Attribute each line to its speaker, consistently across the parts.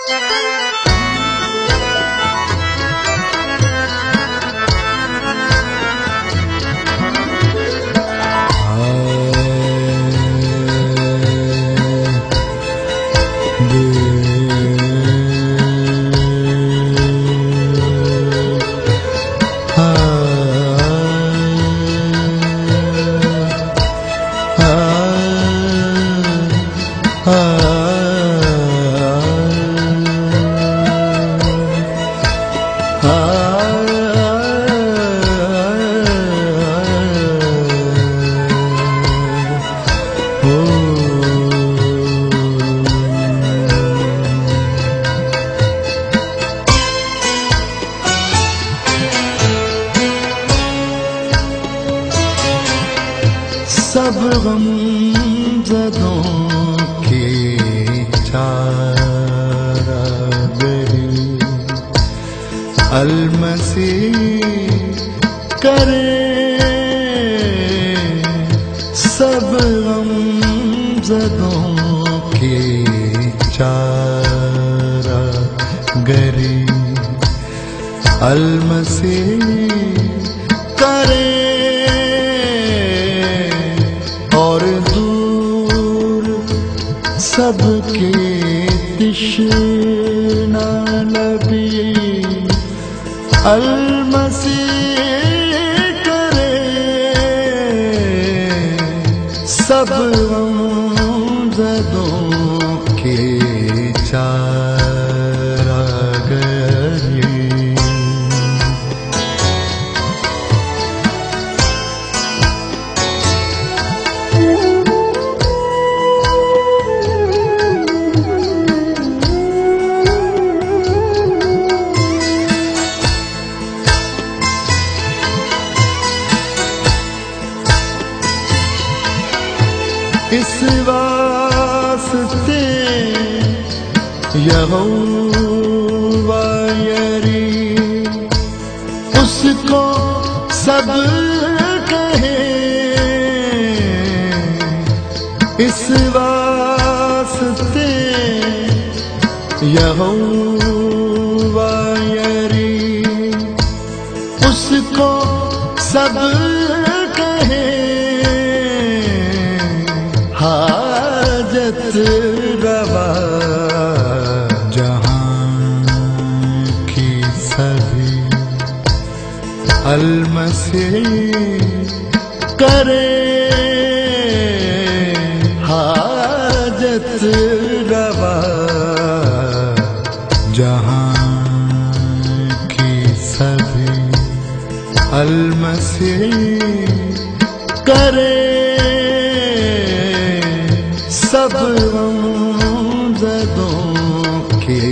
Speaker 1: सब गम ज़दों की चारागरी अलमसीह करे। सब गम ज़दों की चारागरी अलमसीह करे। और दूर सबके तिश्ना लबी अलमसीह करे। सब ज़दों के चारागरी इस वास्ते यहोवा यरी उसको सब कहे। इस वास्ते यहोवा यरी उसको सब कहे। हाजत रवा जहां की सभी अलमसीह करे। हाजत रवा जहां की सभी अलमसीह करे। सब ज़दों के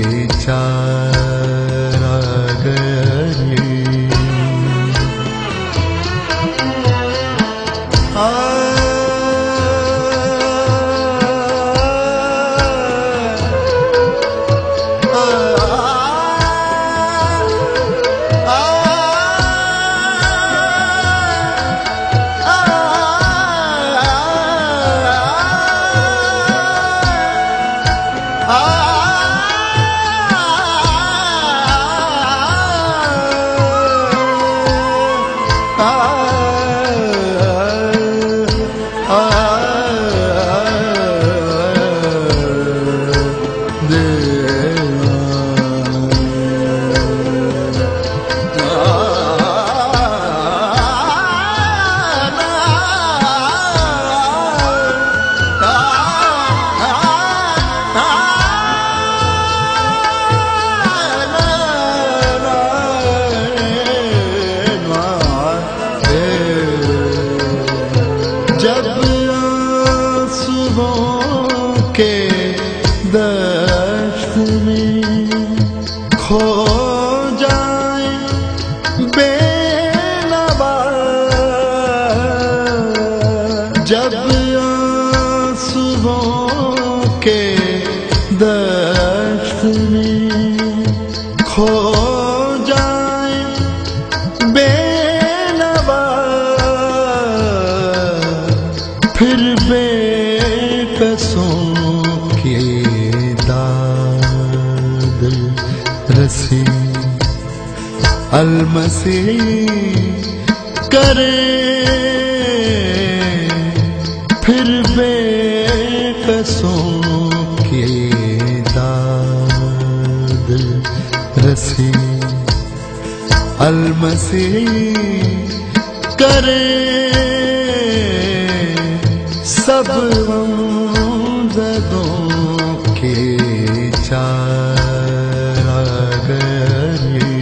Speaker 1: चारागरी जब आंसुओं के दश्त में खो जाए बेनवा। जब आंसुओं के दश्त में खो जाए बेनवा। फिर बेकसों के दाग रसी अलमसी करे फिर बेकसों के दाद रसी अलमसी करे सब ज़दों के चारागरी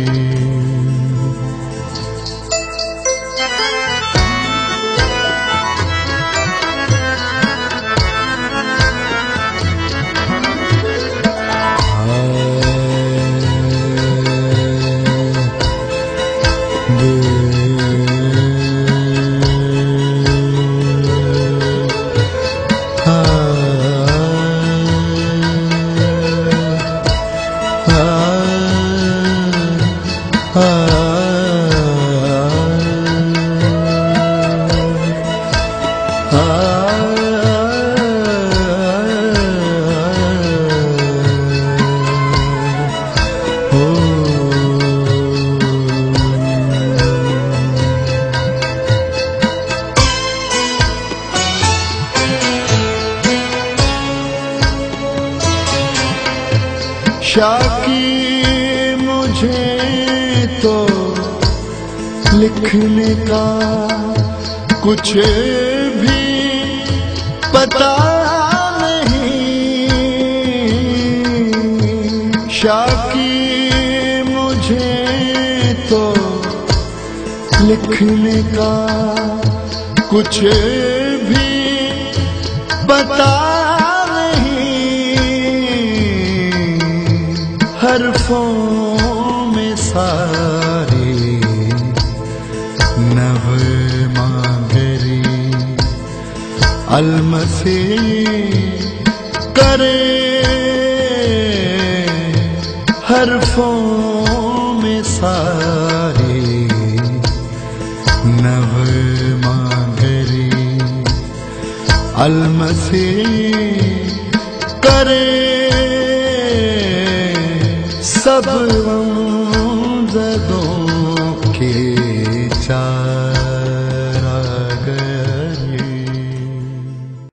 Speaker 1: शाकी मुझे तो लिखने का कुछ भी पता नहीं। शाकी मुझे तो लिखने का कुछ भी पता हरफों में सारे नवमागरी अलमसी करे हरफों में सारे नवमागरी अलमसी करे